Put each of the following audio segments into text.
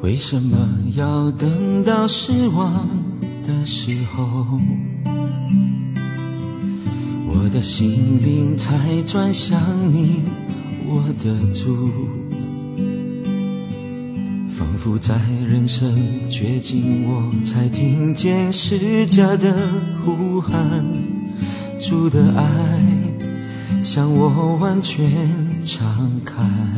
为什么要等到失望的时候，我的心灵才转向你，我的主？仿佛在人生绝境，我才听见释迦的呼喊，主的爱向我完全敞开。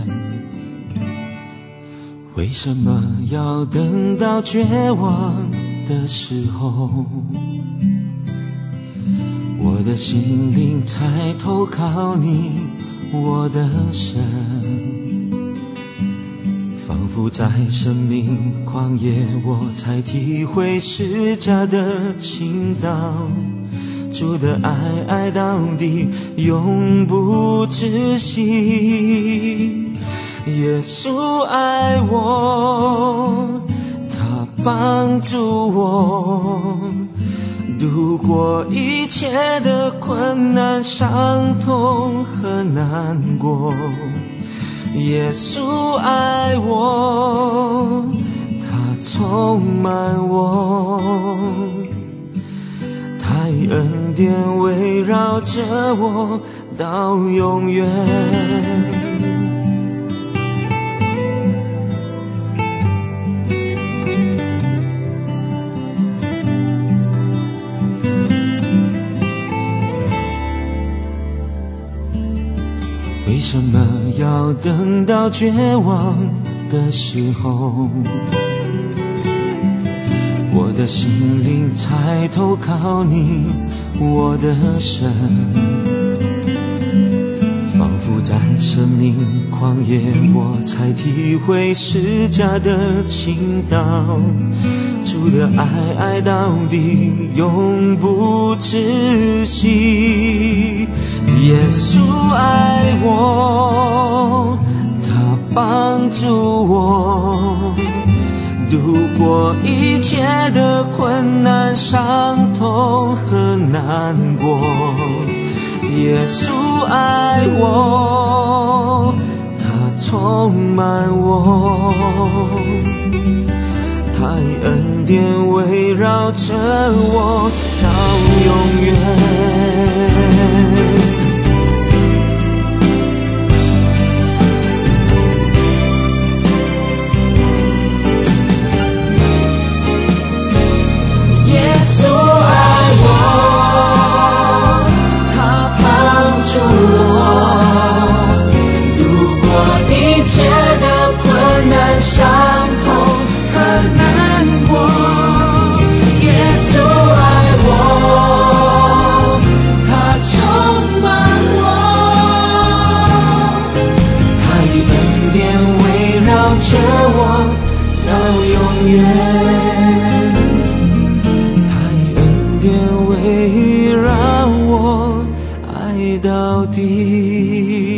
为什么要等到绝望的时候，我的心灵才投靠你，我的神？仿佛在生命旷野，我才体会释迦的倾倒，主的爱到底，永不止息。耶稣爱我，他帮助我度过一切的困难、伤痛和难过。耶稣爱我，他充满我，他以恩典围绕着我到永远。为什么要等到绝望的时候，我的心灵才投靠你，我的神？仿佛在生命旷野，我才体会释迦的倾倒，主的爱到底，永不止息。耶稣爱我，他帮助我度过一切的困难、伤痛和难过。耶稣爱我，他充满我，他以恩典围绕着我到永远。伤痛和难过，耶稣爱我，他充满我，他以恩典围绕着我到永远，他以恩典围绕我爱到底。